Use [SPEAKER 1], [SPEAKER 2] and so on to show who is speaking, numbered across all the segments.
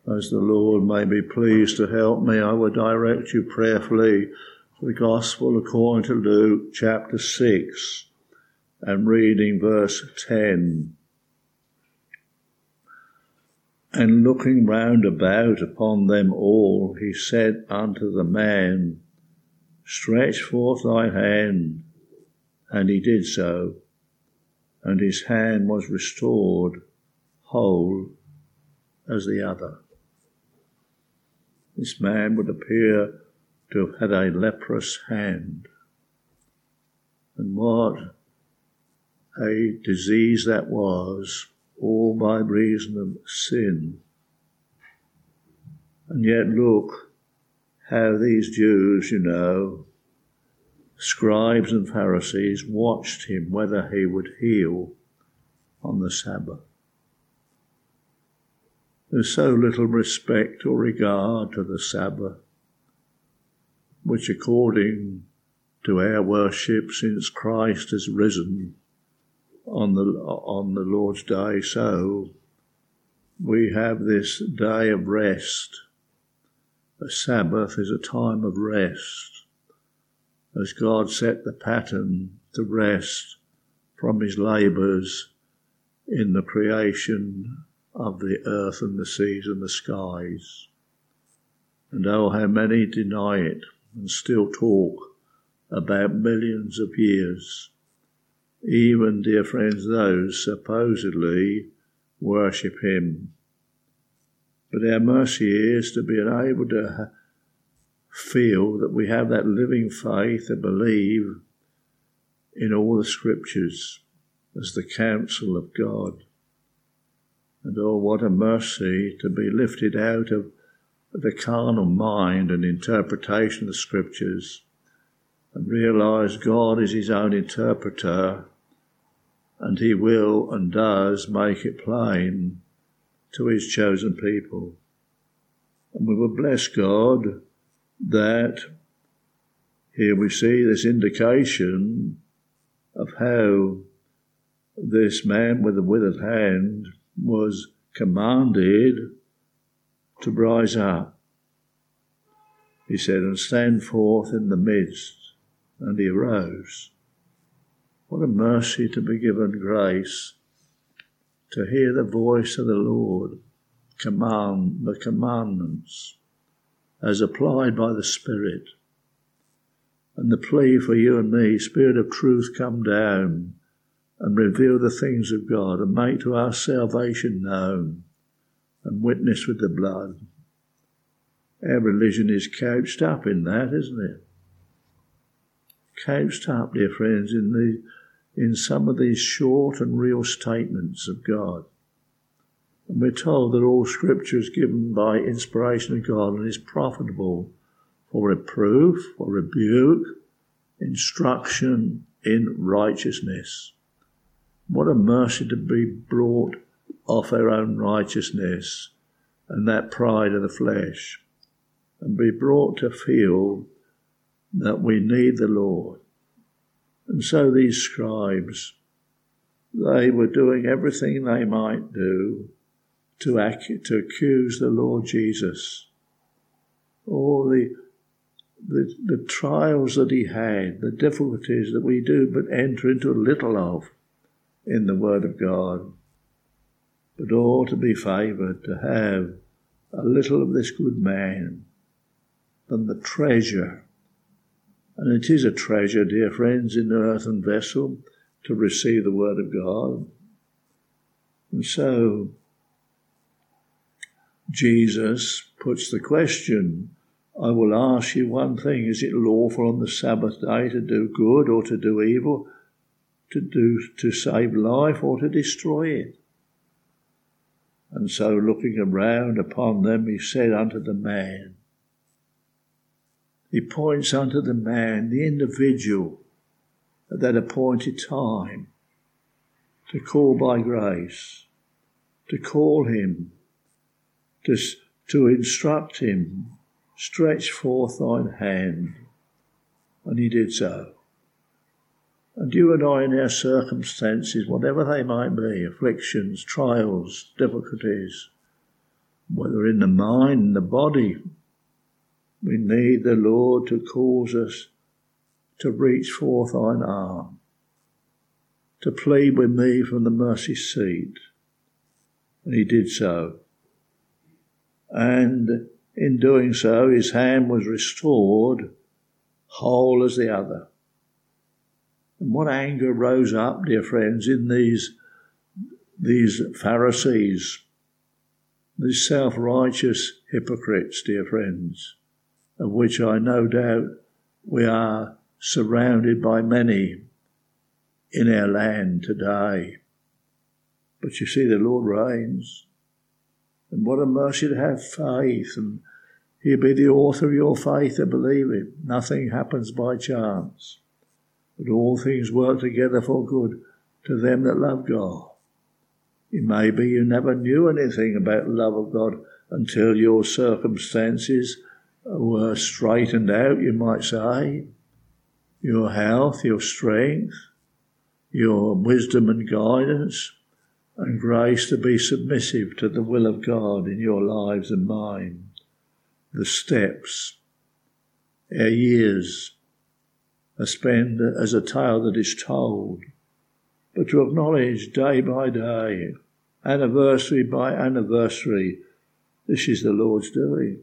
[SPEAKER 1] As the Lord may be pleased to help me, I will direct you prayerfully to the Gospel according to Luke chapter 6 and reading verse 10. And looking round about upon them all, he said unto the man, Stretch forth thy hand. And he did so, and his hand was restored whole as the other. This man would appear to have had a leprous hand. And what a disease that was, all by reason of sin. And yet look how these Jews, scribes and Pharisees, watched him whether he would heal on the Sabbath. There's so little respect or regard to the Sabbath, which according to our worship since Christ has risen on the Lord's Day, so we have this day of rest. A Sabbath is a time of rest, as God set the pattern to rest from his labours in the creation of the earth and the seas and the skies. And oh, how many deny it and still talk about millions of years. Even, dear friends, those supposedly worship him. But our mercy is to be able to feel that we have that living faith to believe in all the scriptures as the counsel of God. And oh, what a mercy to be lifted out of the carnal mind and interpretation of the scriptures and realise God is his own interpreter, and he will and does make it plain to his chosen people. And we will bless God that here we see this indication of how this man with the withered hand was commanded to rise up. He said, and stand forth in the midst, and he arose. What a mercy to be given grace to hear the voice of the Lord command the commandments as applied by the Spirit. And the plea for you and me, Spirit of truth, come down and reveal the things of God and make to our salvation known and witness with the blood. Our religion is couched up in that, isn't it? Couched up, dear friends, in some of these short and real statements of God. And we're told that all scripture is given by inspiration of God and is profitable for reproof, for rebuke, instruction in righteousness. What a mercy to be brought off our own righteousness and that pride of the flesh, and be brought to feel that we need the Lord. And so these scribes, they were doing everything they might do to accuse the Lord Jesus. All the trials that he had, the difficulties that we do but enter into a little of in the Word of God, but all to be favoured, to have a little of this good man than the treasure. And it is a treasure, dear friends, in the earthen vessel to receive the Word of God. And so Jesus puts the question, I will ask you one thing, is it lawful on the Sabbath day to do good or to do evil, to save life or to destroy it? And so looking around upon them, he said unto the man, he points unto the man, the individual, at that appointed time, to call by grace, to call him, to instruct him, stretch forth thine hand. And he did so. And you and I, in our circumstances, whatever they might be, afflictions, trials, difficulties, whether in the mind and the body. We need the Lord to cause us to reach forth thine arm, to plead with me from the mercy seat. And he did so. And in doing so, his hand was restored, whole as the other. And what anger rose up, dear friends, in these Pharisees, these self-righteous hypocrites, dear friends, of which I no doubt we are surrounded by many in our land today. But you see, the Lord reigns. And what a mercy to have faith, and he'll be the author of your faith to believe it. Nothing happens by chance, but all things work together for good to them that love God. It may be you never knew anything about the love of God until your circumstances were straightened out, you might say. Your health, your strength, your wisdom and guidance, and grace to be submissive to the will of God in your lives and mine. The steps, our years, are spent as a tale that is told, but to acknowledge day by day, anniversary by anniversary, this is the Lord's doing.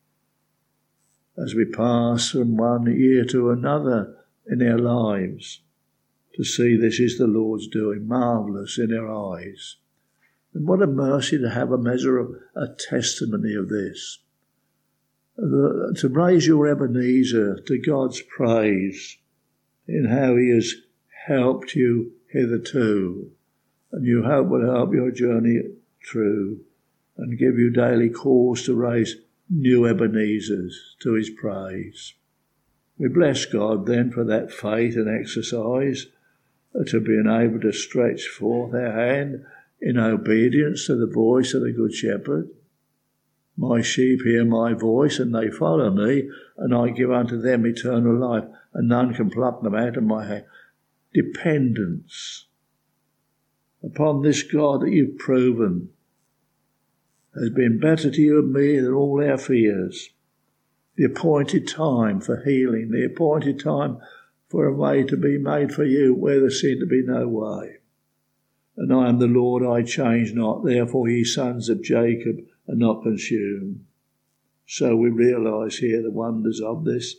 [SPEAKER 1] As we pass from one year to another in our lives, to see this is the Lord's doing, marvellous in our eyes. And what a mercy to have a measure of a testimony of this. To raise your Ebenezer to God's praise in how he has helped you hitherto, and you hope will help your journey through and give you daily cause to raise new Ebenezers to his praise. We bless God then for that faith and exercise, to being able to stretch forth our hand in obedience to the voice of the Good Shepherd. My sheep hear my voice, and they follow me, and I give unto them eternal life, and none can pluck them out of my hand. Dependence upon this God that you've proven has been better to you and me than all our fears. The appointed time for healing, the appointed time for a way to be made for you where there seemed to be no way. And I am the Lord, I change not, therefore ye sons of Jacob are not consumed. So we realise here the wonders of this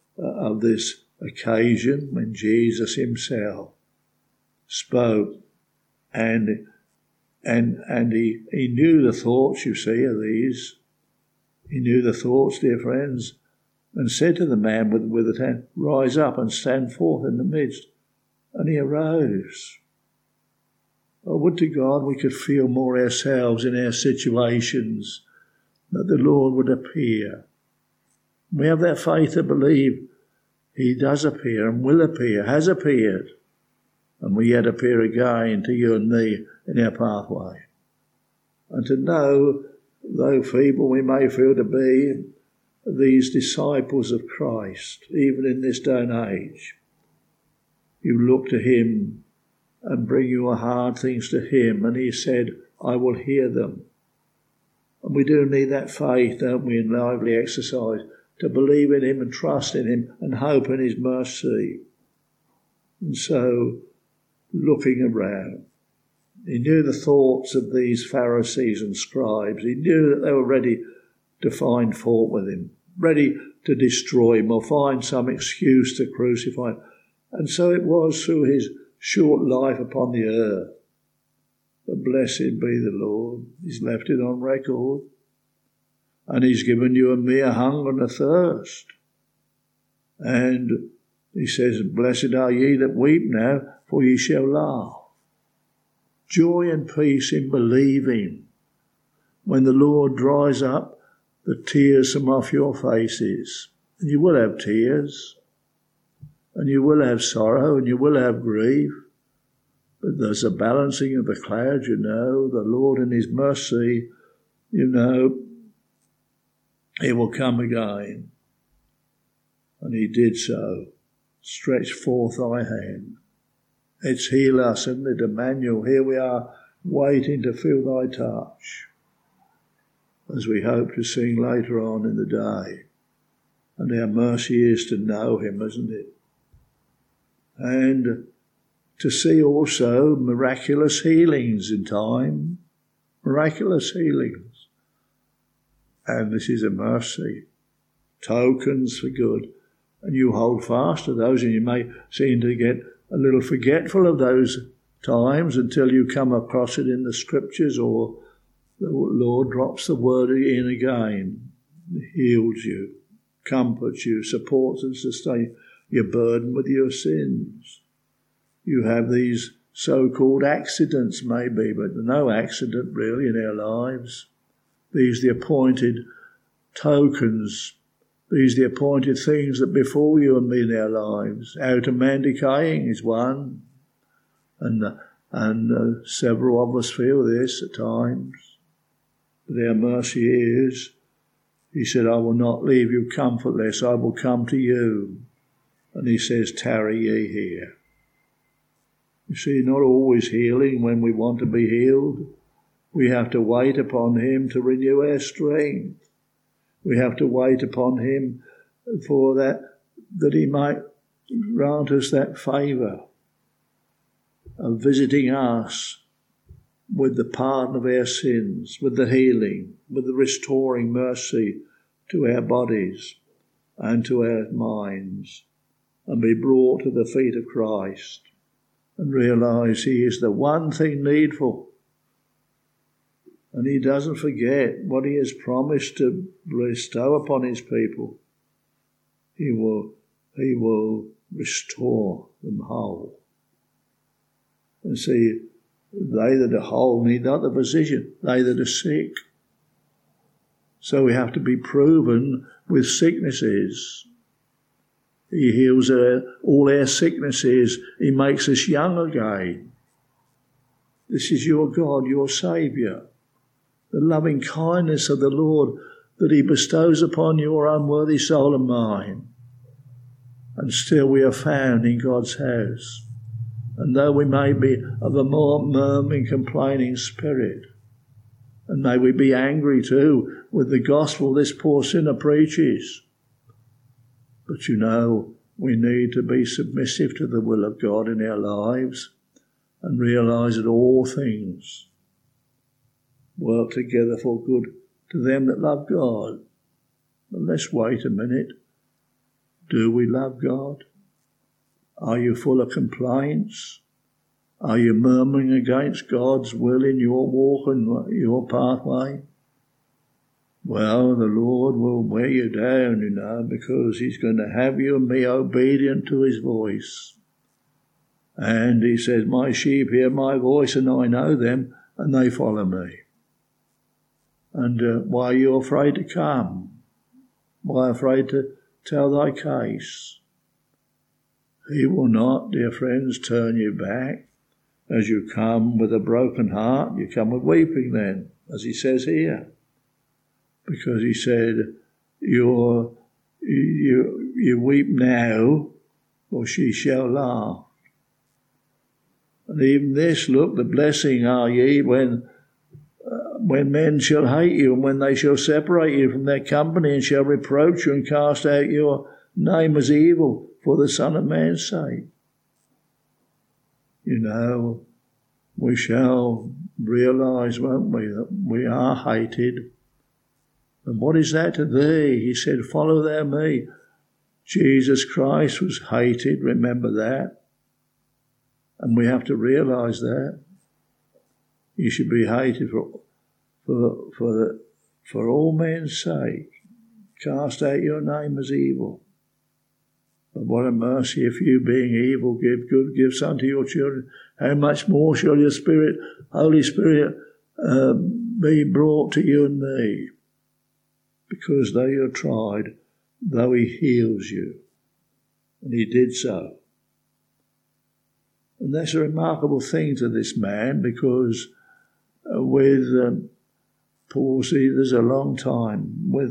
[SPEAKER 1] occasion when Jesus himself spoke, and he knew the thoughts, you see, of these. He knew the thoughts, dear friends, and said to the man with the hand, rise up and stand forth in the midst. And he arose. Oh, would to God we could feel more ourselves in our situations, that the Lord would appear. We have that faith to believe he does appear and will appear, has appeared, and will yet appear again to you and me in our pathway. And to know, though feeble we may feel to be, these disciples of Christ, even in this day and age, you look to him and bring your hard things to him, and he said, I will hear them. And we do need that faith, don't we, in lively exercise, to believe in him and trust in him and hope in his mercy. And so, looking around, he knew the thoughts of these Pharisees and scribes. He knew that they were ready to find fault with him, ready to destroy him or find some excuse to crucify him. And so it was through his short life upon the earth. But blessed be the Lord. He's left it on record. And he's given you and me a hunger and a thirst. And he says, blessed are ye that weep now, for ye shall laugh. Joy and peace in believing when the Lord dries up the tears from off your faces. And you will have tears, and you will have sorrow, and you will have grief. But there's a balancing of the clouds, you know. The Lord in his mercy, you know, he will come again. And he did so. Stretch forth thy hand. It's heal us, isn't it, Emmanuel? Here we are waiting to feel thy touch. as we hope to sing later on in the day. And our mercy is to know him, isn't it? And to see also miraculous healings in time. Miraculous healings. And this is a mercy. Tokens for good. And you hold fast to those, and you may seem to get a little forgetful of those times until you come across it in the scriptures, or the Lord drops the word in again, heals you, comforts you, supports and sustains your burden with your sins. You have these so-called accidents maybe, but no accident really in our lives. These are the appointed tokens. These are the appointed things that befall you and me in our lives. Outer man decaying is one, and several of us feel this at times. But our mercy is, he said, I will not leave you comfortless, I will come to you. And he says, tarry ye here. You see, not always healing when we want to be healed. We have to wait upon him to renew our strength. We have to wait upon him for that he might grant us that favour of visiting us with the pardon of our sins, with the healing, with the restoring mercy to our bodies and to our minds, and be brought to the feet of Christ and realise he is the one thing needful. And he doesn't forget what he has promised to bestow upon his people. He will restore them whole. And see, they that are whole need not the physician, they that are sick. So we have to be proven with sicknesses. He heals all our sicknesses. He makes us young again. This is your God, your Saviour. The loving kindness of the Lord that he bestows upon your unworthy soul and mine. And still we are found in God's house. And though we may be of a more murmuring, complaining spirit, and may we be angry too with the gospel this poor sinner preaches, but you know, we need to be submissive to the will of God in our lives and realise that all things work together for good to them that love God. But let's wait a minute. Do we love God? Are you full of complaints? Are you murmuring against God's will in your walk and your pathway? Well, the Lord will wear you down, you know, because he's going to have you and me obedient to his voice. And he says, my sheep hear my voice and I know them and they follow me. And why are you afraid to come? Why afraid to tell thy case? He will not, dear friends, turn you back. As you come with a broken heart, you come with weeping then, as he says here. Because he said, you weep now, for she shall laugh. And even this, look, the blessing are ye when men shall hate you, and when they shall separate you from their company, and shall reproach you and cast out your name as evil for the Son of Man's sake. You know, we shall realise, won't we, that we are hated. And what is that to thee? He said, follow thou me. Jesus Christ was hated, remember that. And we have to realise that. You should be hated for all men's sake. Cast out your name as evil. But what a mercy if you, being evil, give good gifts unto your children. How much more shall your Spirit, Holy Spirit, be brought to you and me? Because though you're tried, though he heals you. And he did so. And that's a remarkable thing to this man, because with Paul, see, there's a long time with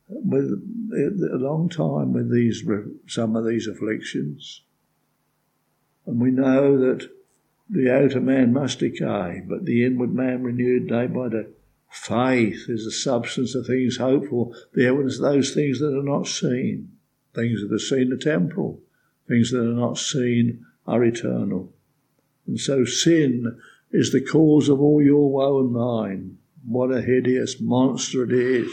[SPEAKER 1] these some of these afflictions, and we know that the outer man must decay, but the inward man renewed day by day. Faith is the substance of things hoped for, the evidence of those things that are not seen. Things that are seen are temporal. Things that are not seen are eternal. And so sin is the cause of all your woe and mine. What a hideous monster it is.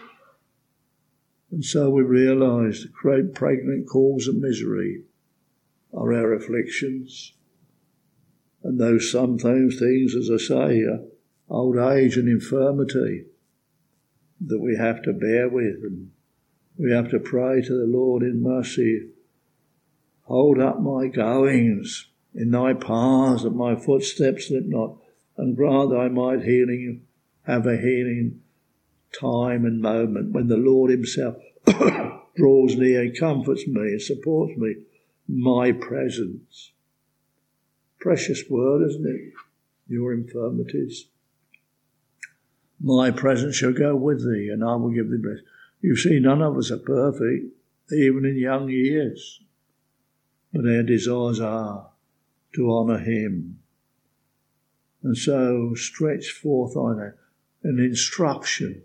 [SPEAKER 1] And so we realise the great pregnant cause of misery are our afflictions. And those sometimes things, as I say, old age and infirmity that we have to bear with, and we have to pray to the Lord in mercy. Hold up my goings in thy paths, that my footsteps slip not, and grant I might have a healing time and moment when the Lord himself draws near and comforts me and supports me, my presence. Precious word, isn't it? Your infirmities. My presence shall go with thee, and I will give thee rest. You see, none of us are perfect, even in young years. But our desires are to honour him. And so stretch forth an instruction.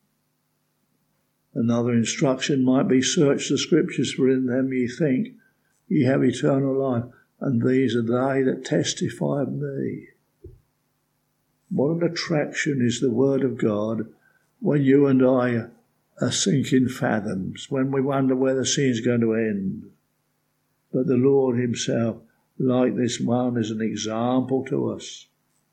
[SPEAKER 1] Another instruction might be, search the scriptures, for in them ye think ye have eternal life, and these are they that testify of me. What an attraction is the word of God when you and I are sinking fathoms, when we wonder where the scene's going to end. But the Lord himself, like this one, is an example to us.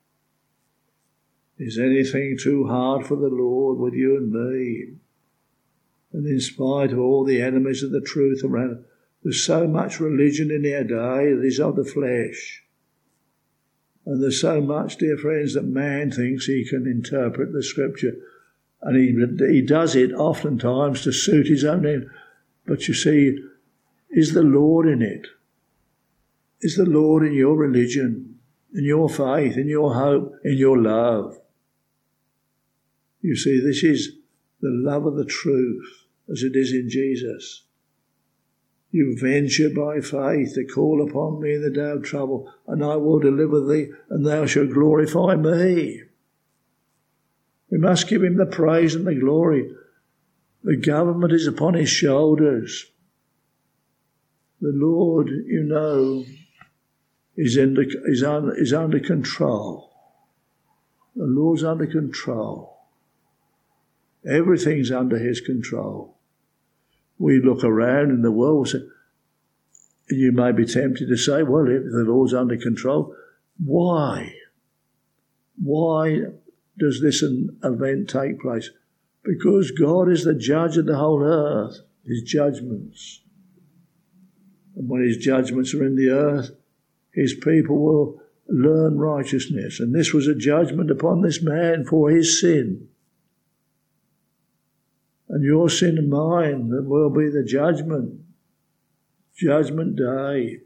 [SPEAKER 1] Is anything too hard for the Lord with you and me? And in spite of all the enemies of the truth around, there's so much religion in our day that is of the flesh. And there's so much, dear friends, that man thinks he can interpret the scripture. And he does it oftentimes to suit his own end. But you see, is the Lord in it? Is the Lord in your religion, in your faith, in your hope, in your love? You see, this is the love of the truth, as it is in Jesus. You venture by faith to call upon me in the day of trouble, and I will deliver thee, and thou shalt glorify me. We must give him the praise and the glory. The government is upon his shoulders. The Lord, you know, is under control. The Lord's under control. Everything's under his control. We look around in the world, and you may be tempted to say, well, if the Lord's under control, why? Why does this event take place? Because God is the judge of the whole earth, his judgments. And when his judgments are in the earth, his people will learn righteousness. And this was a judgment upon this man for his sin. And your sin and mine, that will be the judgment day.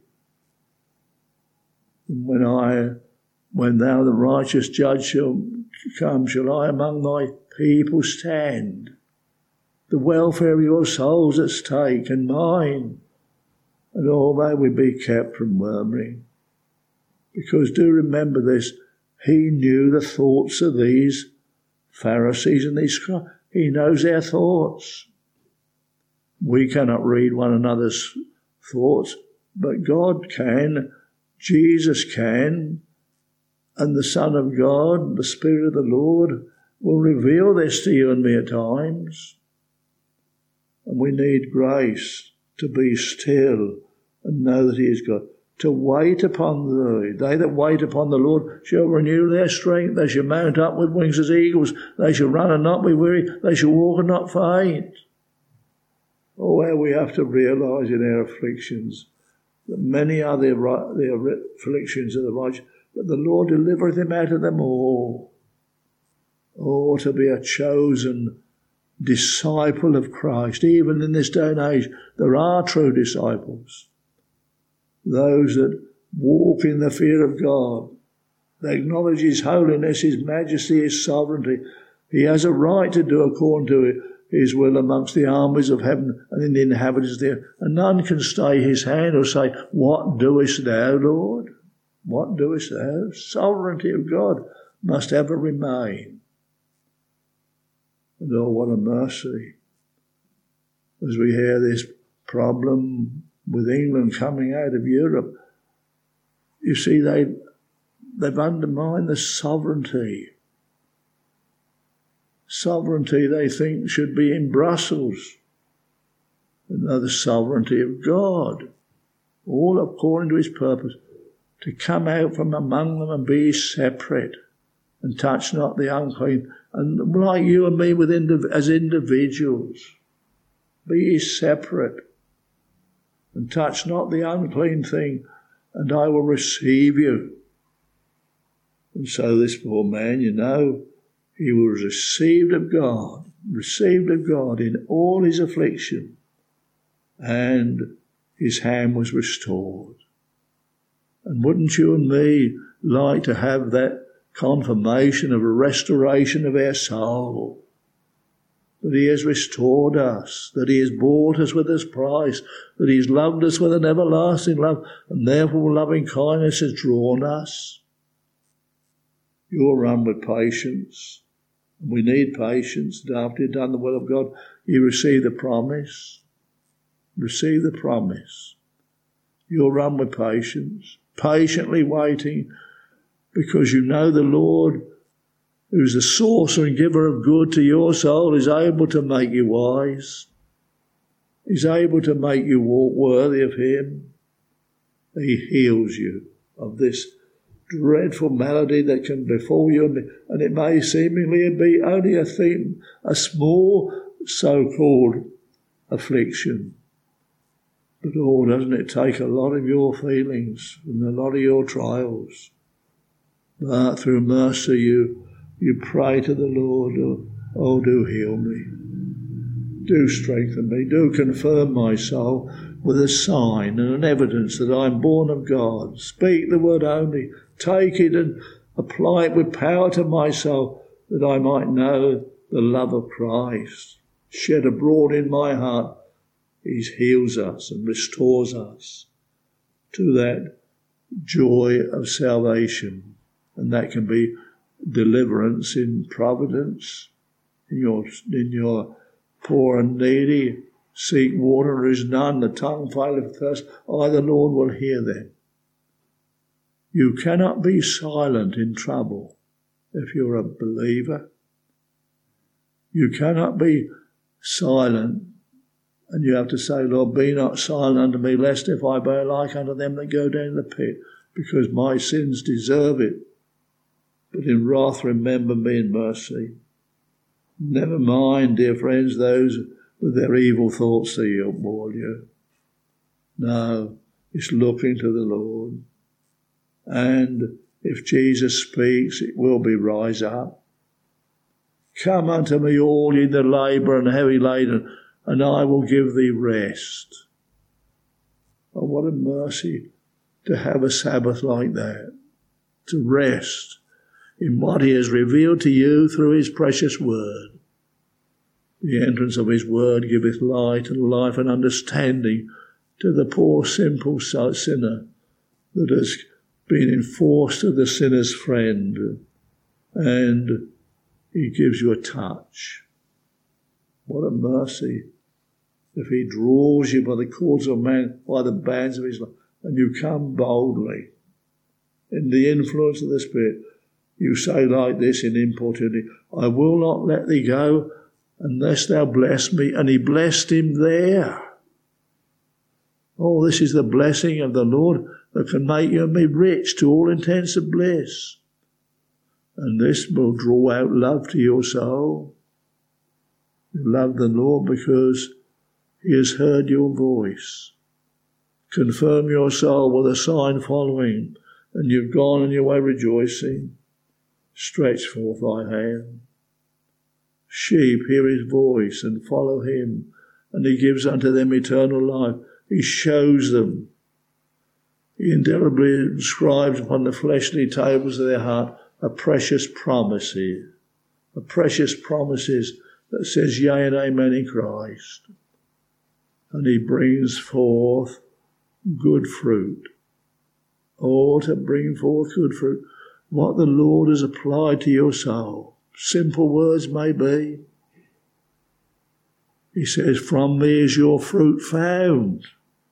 [SPEAKER 1] And when thou, the righteous judge, shall come, shall I among thy people stand. The welfare of your souls at stake, and mine. And all may we be kept from murmuring. Because do remember this, he knew the thoughts of these Pharisees and these scribes. He knows our thoughts. We cannot read one another's thoughts, but God can, Jesus can, and the Son of God, the Spirit of the Lord, will reveal this to you and me at times. And we need grace to be still and know that he is God. To wait upon thee. They that wait upon the Lord shall renew their strength. They shall mount up with wings as eagles. They shall run and not be weary. They shall walk and not faint. Oh, how we have to realise in our afflictions that many are the afflictions of the righteous, but the Lord delivereth him out of them all. Oh, to be a chosen disciple of Christ. Even in this day and age, there are true disciples. Those that walk in the fear of God. They acknowledge his holiness, his majesty, his sovereignty. He has a right to do according to his will amongst the armies of heaven and in the inhabitants there. And none can stay his hand or say, what doest thou, Lord? What doest thou? Sovereignty of God must ever remain. And oh, what a mercy. As we hear this problem with England coming out of Europe, you see, they've undermined the sovereignty. Sovereignty, they think, should be in Brussels. And the sovereignty of God, all according to his purpose, to come out from among them and be separate and touch not the unclean. And like you and me as individuals, be ye separate and touch not the unclean thing, and I will receive you. And so this poor man, he was received of God in all his affliction, and his hand was restored. And wouldn't you and me like to have that confirmation of a restoration of our soul? That he has restored us, that he has bought us with his price, that he has loved us with an everlasting love, and therefore loving kindness has drawn us. You'll run with patience. We need patience, and after you've done the will of God, you receive the promise. Receive the promise. You'll run with patience, patiently waiting, because you know the Lord, who's the source and giver of good to your soul, is able to make you wise. He's able to make you walk worthy of him. He heals you of this dreadful malady that can befall you, and it may seemingly be only a small so-called affliction. But oh, doesn't it take a lot of your feelings and a lot of your trials? But through mercy you pray to the Lord, oh, do heal me. Do strengthen me. Do confirm my soul with a sign and an evidence that I am born of God. Speak the word only. Take it and apply it with power to my soul, that I might know the love of Christ shed abroad in my heart. He heals us and restores us to that joy of salvation. And that can be deliverance in providence, in your poor and needy. Seek water, there is none. The tongue faileth thirst. I, the Lord, will hear them. You cannot be silent in trouble if you're a believer. You cannot be silent, and you have to say, Lord, be not silent unto me, lest if I be like unto them that go down the pit, because my sins deserve it. But in wrath remember me in mercy. Never mind, dear friends, those with their evil thoughts that you'll bore you. No, it's looking to the Lord. And if Jesus speaks, it will be rise up. Come unto me all ye that labour and heavy laden, and I will give thee rest. Oh, what a mercy to have a Sabbath like that, to rest in what he has revealed to you through his precious word. The entrance of his word giveth light and life and understanding to the poor simple sinner that has been enforced to the sinner's friend, and he gives you a touch. What a mercy if he draws you by the cords of man, by the bands of his love, and you come boldly in the influence of the Spirit. You say like this in importunity, I will not let thee go unless thou bless me. And he blessed him there. Oh, this is the blessing of the Lord that can make you and me rich to all intents of bliss. And this will draw out love to your soul. You love the Lord because he has heard your voice. Confirm your soul with a sign following, and you've gone on your way rejoicing. Stretch forth thy hand. Sheep hear his voice and follow him, and he gives unto them eternal life. He shows them. He indelibly inscribes upon the fleshly tables of their heart a precious promise that says yea and amen in Christ. And he brings forth good fruit. Oh, to bring forth good fruit. What the Lord has applied to your soul. Simple words may be, He says, from me is your fruit found.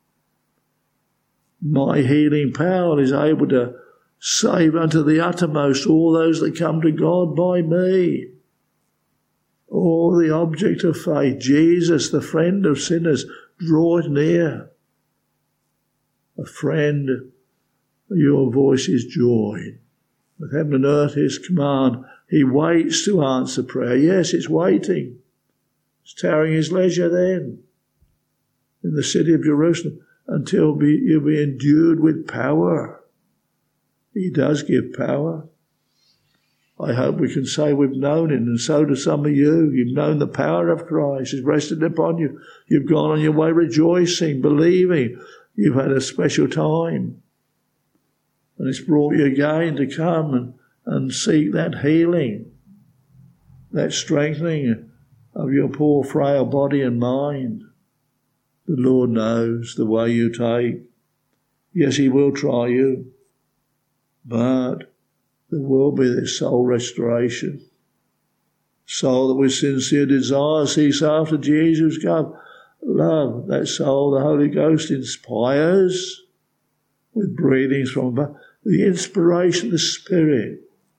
[SPEAKER 1] My healing power is able to save unto the uttermost all those that come to God by me. All the object of faith, Jesus, the friend of sinners, draweth near. A friend, your voice is joy. With heaven and earth his command, he waits to answer prayer. Yes, it's waiting. It's tarrying his leisure then in the city of Jerusalem until you'll be endued with power. He does give power. I hope we can say we've known it, and so do some of you. You've known the power of Christ. It's rested upon you. You've gone on your way rejoicing, believing. You've had a special time. And it's brought you again to come and seek that healing, that strengthening of your poor frail body and mind. The Lord knows the way you take. Yes, he will try you, but there will be this soul restoration. Soul that with sincere desire seeks after Jesus' God. Love, that soul the Holy Ghost inspires with breathings from above. The inspiration of the Spirit.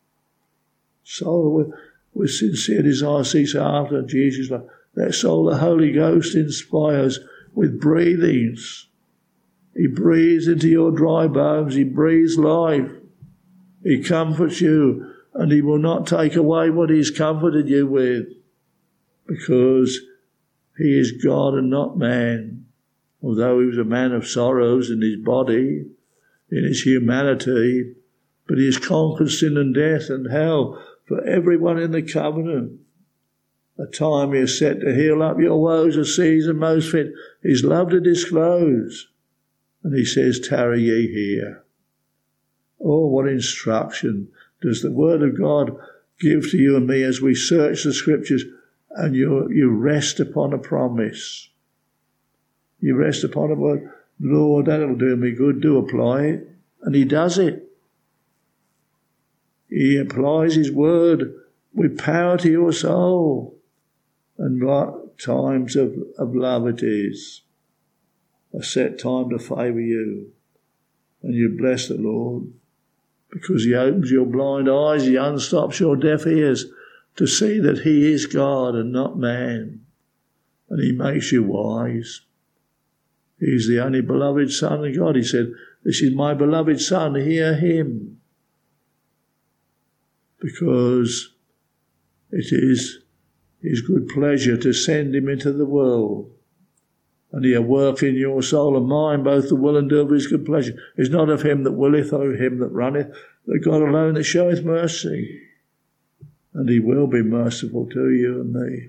[SPEAKER 1] Soul with sincere desire seeks after Jesus' love. That soul the Holy Ghost inspires with breathings. He breathes into your dry bones. He breathes life. He comforts you, and he will not take away what he's comforted you with, because he is God and not man. Although he was a man of sorrows in his body, in his humanity, but he has conquered sin and death and hell for everyone in the covenant. A time he is set to heal up your woes, a season most fit, his love to disclose. And he says, tarry ye here. Oh, what instruction does the word of God give to you and me as we search the scriptures, and you rest upon a promise. You rest upon a word. Lord, that'll do me good. Do apply it. And he does it. He applies his word with power to your soul. And what times of love it is. A set time to favour you. And you bless the Lord, because he opens your blind eyes, he unstops your deaf ears to see that he is God and not man. And he makes you wise. He's the only beloved Son of God. He said, this is my beloved Son, hear him. Because it is his good pleasure to send him into the world. And he'll work in your soul and mind both the will and do of his good pleasure. It's not of him that willeth or of him that runneth, but God alone that showeth mercy. And he will be merciful to you and me.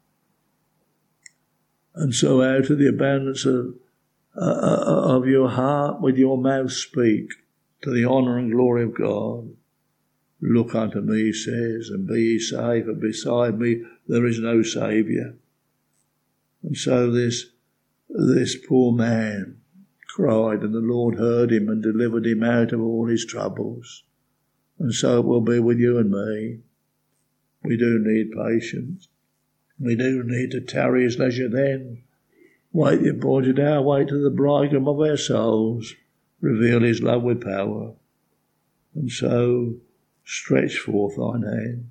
[SPEAKER 1] And so out of the abundance of your heart with your mouth speak to the honour and glory of God. Look unto me, he says, and be ye saved, for beside me there is no Saviour. And so this poor man cried, and the Lord heard him and delivered him out of all his troubles. And so it will be with you and me. We do need patience. We do need to tarry his leisure then. Wait the appointed hour, wait till the bridegroom of our souls reveal his love with power. And so stretch forth thine hand.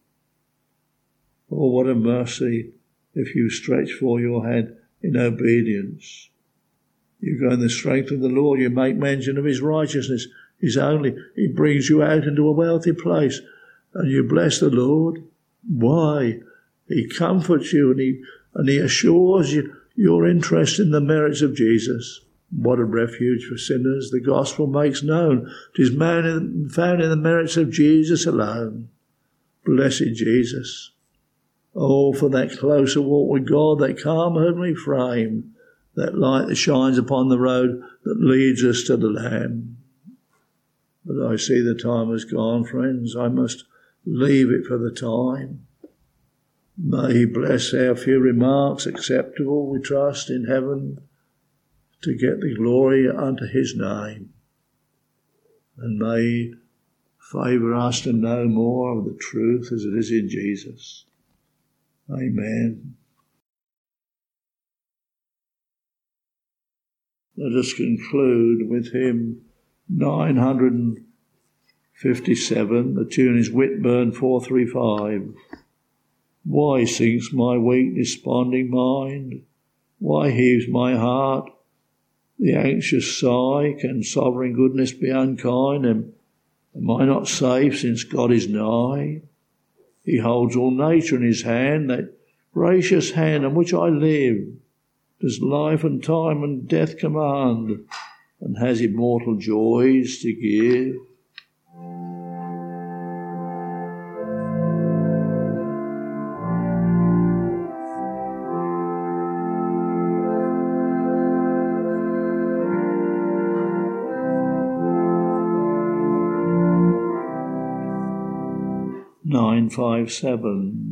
[SPEAKER 1] Oh, what a mercy if you stretch forth your hand in obedience. You go in the strength of the Lord, you make mention of his righteousness. He brings you out into a wealthy place, and you bless the Lord. Why? He comforts you, and he assures you your interest in the merits of Jesus. What a refuge for sinners the gospel makes known. It is found in the merits of Jesus alone. Blessed Jesus. Oh, for that closer walk with God, that calm heavenly frame, that light that shines upon the road that leads us to the Lamb. But I see the time has gone, friends. I must leave it for the time. May he bless our few remarks, acceptable, we trust, in heaven, to get the glory unto his name. And may he favour us to know more of the truth as it is in Jesus. Amen. Let us conclude with hymn 957. The tune is Whitburn 435. Why sinks my weak desponding mind? Why heaves my heart the anxious sigh? Can sovereign goodness be unkind? Am I not safe since God is nigh? He holds all nature in his hand, that gracious hand on which I live. Does life and time and death command, and has immortal joys to give? Nine 5-7.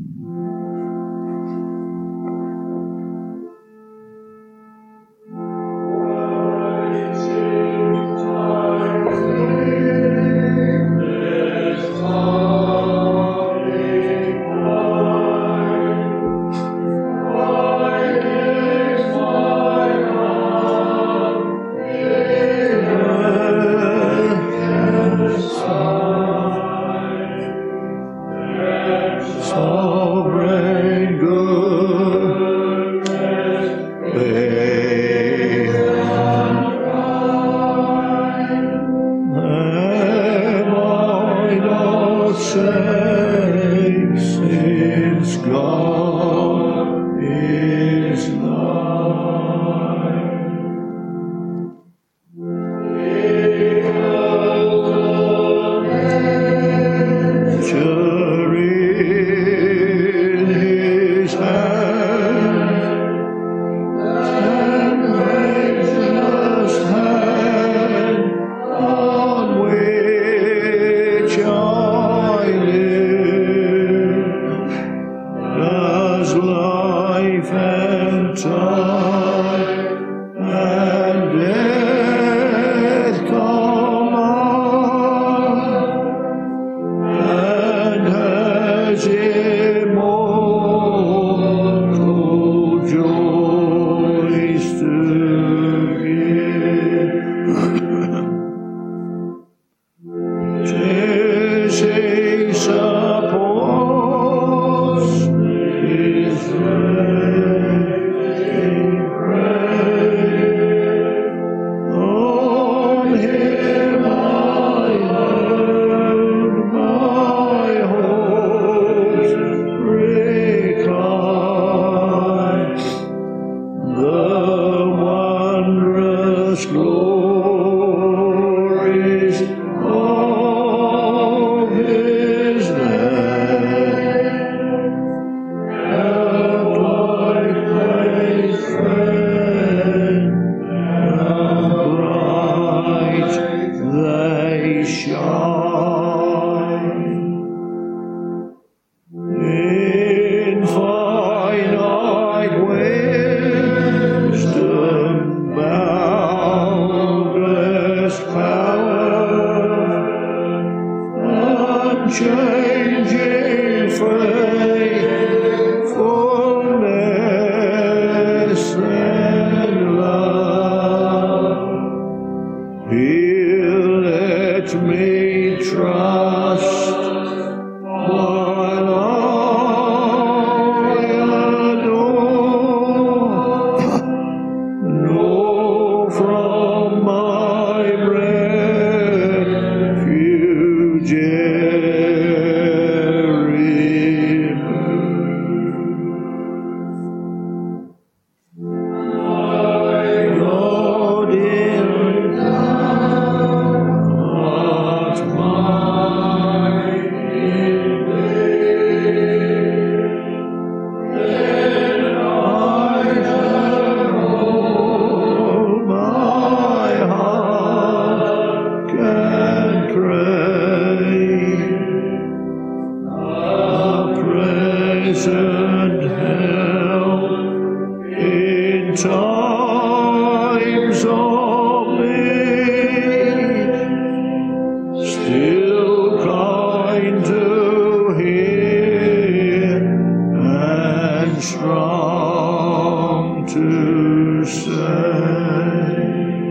[SPEAKER 2] strong to say.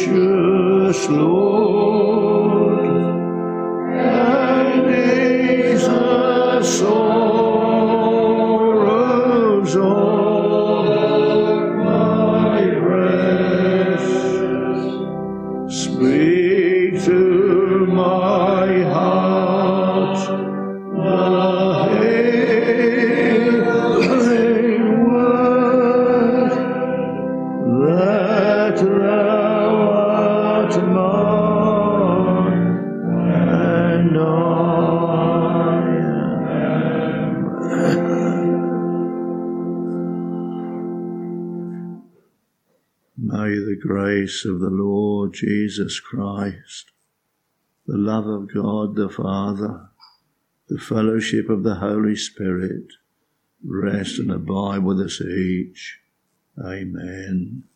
[SPEAKER 1] gracious Lord, and ease the sorrows of my breast. Speak to my heart the healing word, that thou art mine, and I am. May the grace of the Lord Jesus Christ, the love of God the Father, the fellowship of the Holy Spirit, rest and abide with us each. Amen.